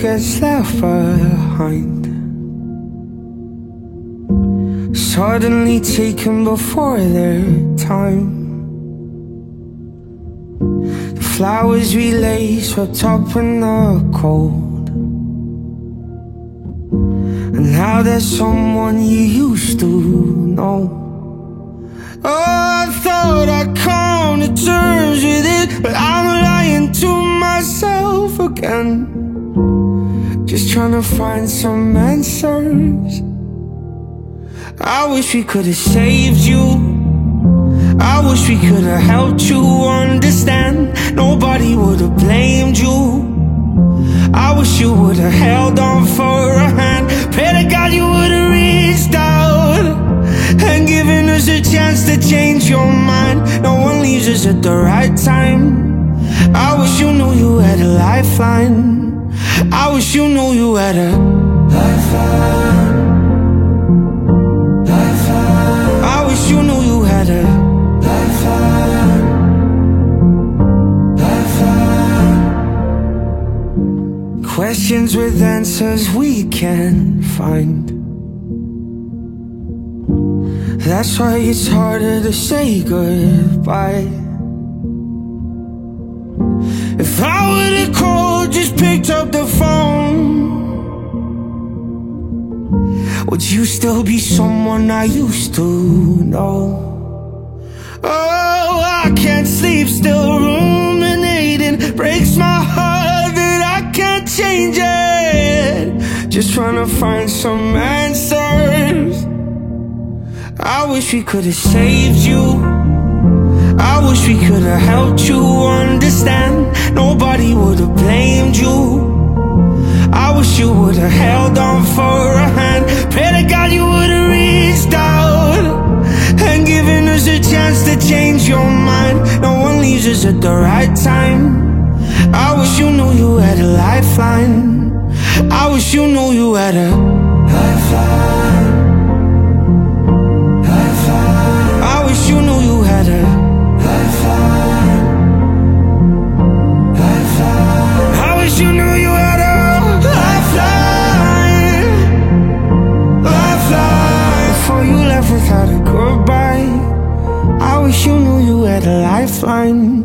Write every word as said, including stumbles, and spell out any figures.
gets left behind, suddenly taken before their time. The flowers we lay swept up in the cold, and now there's someone you used to know. Oh, I thought I'd come to terms with it, but I'm lying to myself again, just trying to find some answers. I wish we could have saved you, I wish we could have helped you understand. Nobody would have blamed you. I wish you would have held on for a hand. Pray to God you would have reached out and given us a chance to change your mind. No one leaves us at the right time. I wish you knew you had a lifeline. I wish you knew you had a lifeline. Lifeline. I wish you knew you had a lifeline. Lifeline. Questions with answers we can't find. That's why it's harder to say goodbye. If I would've called, just picked up the phone, would you still be someone I used to know? Oh, I can't sleep, still ruminating. Breaks my heart that I can't change it. Just trying to find some answers. I wish we could have saved you, I wish we could have helped you understand. Nobody would have blamed you. I wish you would have held on for a hand. Pray to God you would have reached out and given us a chance to change your mind. No one leaves us at the right time. I wish you knew you had a lifeline. I wish you knew you had a lifeline. I wish you knew you had a lifeline. Lifeline. I wish you knew you had a lifeline. Lifeline. Before you left without a goodbye, I wish you knew you had a lifeline.